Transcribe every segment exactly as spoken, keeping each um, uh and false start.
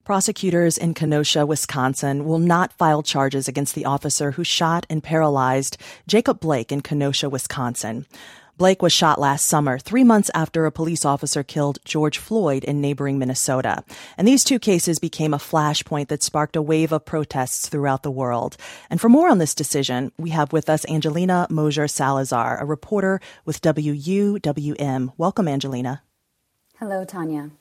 Prosecutors in Kenosha, Wisconsin, will not file charges against the officer who shot and paralyzed Jacob Blake in Kenosha, Wisconsin. Blake was shot last summer, three months after a police officer killed George Floyd in neighboring Minnesota. And these two cases became a flashpoint that sparked a wave of protests throughout the world. And for more on this decision, we have with us Angelina Mosier Salazar, a reporter with W U W M. Welcome, Angelina. Hello, Tanya.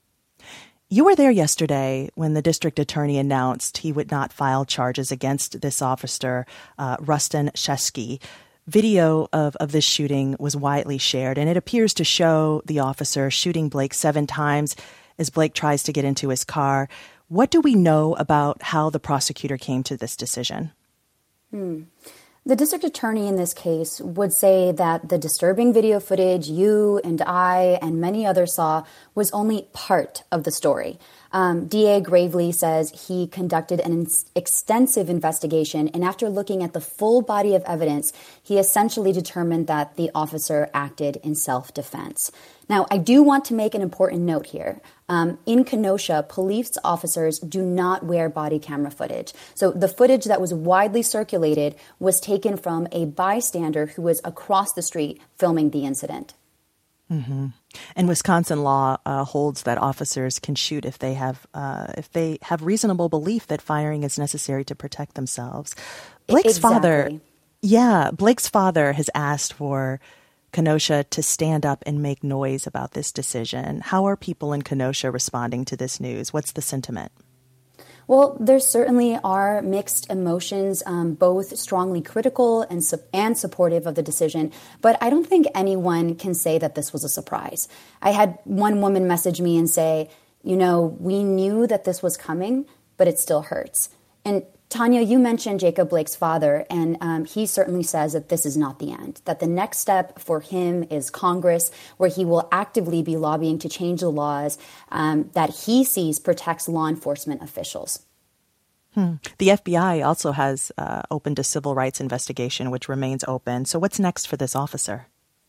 You were there yesterday when the district attorney announced he would not file charges against this officer, uh, Rustin Sheskey. Video of, of this shooting was widely shared, and it appears to show the officer shooting Blake seven times as Blake tries to get into his car. What do we know about how the prosecutor came to this decision? Hmm. The district attorney in this case would say that the disturbing video footage you and I and many others saw was only part of the story. Um, D A Gravely says he conducted an ins- extensive investigation, and after looking at the full body of evidence, he essentially determined that the officer acted in self-defense. Now, I do want to make an important note here. Um, in Kenosha, police officers do not wear body camera footage. So the footage that was widely circulated was taken from a bystander who was across the street filming the incident. Mm-hmm. And Wisconsin law uh, holds that officers can shoot if they have uh, if they have reasonable belief that firing is necessary to protect themselves. Blake's exactly. father, yeah, Blake's father has asked for Kenosha to stand up and make noise about this decision. How are people in Kenosha responding to this news? What's the sentiment? Well, there certainly are mixed emotions, um, both strongly critical and, su- and supportive of the decision. But I don't think anyone can say that this was a surprise. I had one woman message me and say, you know, we knew that this was coming, but it still hurts. And Tanya, you mentioned Jacob Blake's father, and um, he certainly says that this is not the end, that the next step for him is Congress, where he will actively be lobbying to change the laws um, that he sees protects law enforcement officials. Hmm. The F B I also has uh, opened a civil rights investigation, which remains open. So what's next for this officer?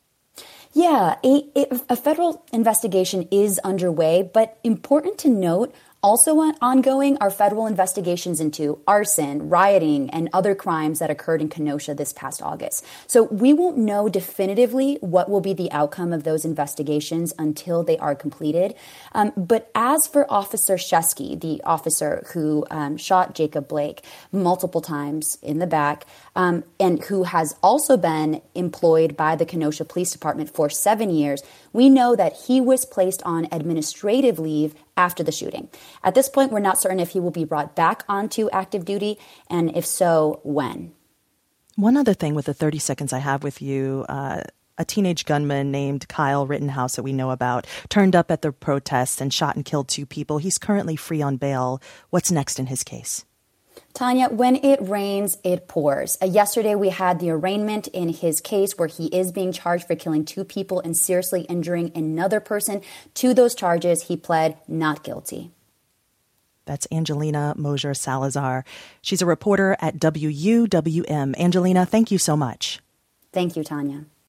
Yeah, a, a federal investigation is underway, but important to note, also ongoing are federal investigations into arson, rioting, and other crimes that occurred in Kenosha this past August. So we won't know definitively what will be the outcome of those investigations until they are completed. Um, but as for Officer Sheskey, the officer who um, shot Jacob Blake multiple times in the back, um, and who has also been employed by the Kenosha Police Department for seven years, we know that he was placed on administrative leave after the shooting. At this point, we're not certain if he will be brought back onto active duty, and if so, when. One other thing with the thirty seconds I have with you, uh, a teenage gunman named Kyle Rittenhouse that we know about turned up at the protests and shot and killed two people. He's currently free on bail. What's next in his case? Tanya, when it rains, it pours. Uh, yesterday, we had the arraignment in his case where he is being charged for killing two people and seriously injuring another person. To those charges, he pled not guilty. That's Angelina Mosier Salazar. She's a reporter at W U W M. Angelina, thank you so much. Thank you, Tanya.